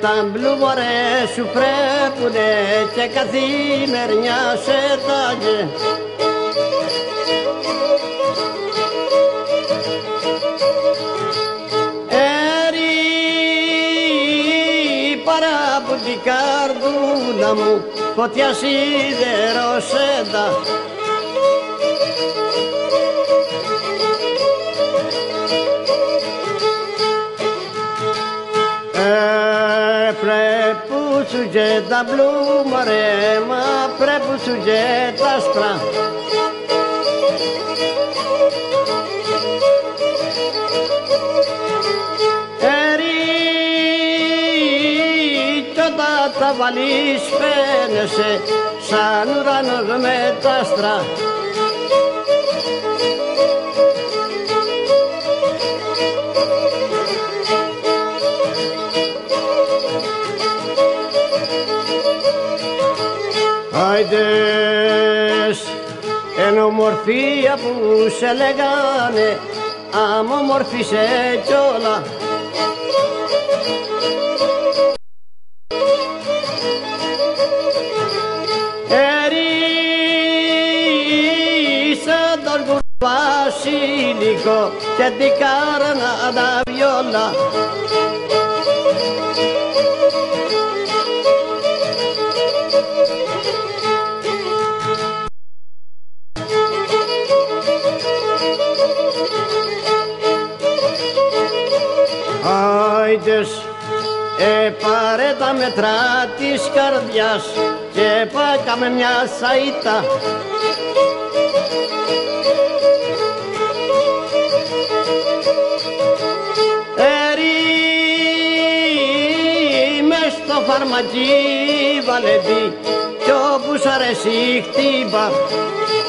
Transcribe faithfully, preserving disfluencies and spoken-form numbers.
τα μπλουμορέ σου πρέπουνε και καθημερινιά σε τάγε. Έρι παρά από την καρδούλα μου φωτιά σιδεροσέντα. Πρέπει σου και τα μπλούμα ρε, μα πρέπει σου και τα σπρά. Ερή κι όταν τα βάλεις φαίνεσαι σαν ουρανός με τα άστρα. Άιντες, εν ομορφία που σε λέγανε, άμα ομορφήσε κιόλα. Ερίσα τον κουρβασίλικο και την κάρνα τα βιόλα. Άιντες, ε, πάρε τα μετρά της καρδιάς και πάκαμε μια σαΐτα. Ερή, μες στο φαρμακί βάλε τι κι όπου σ' αρέσει χτύπα.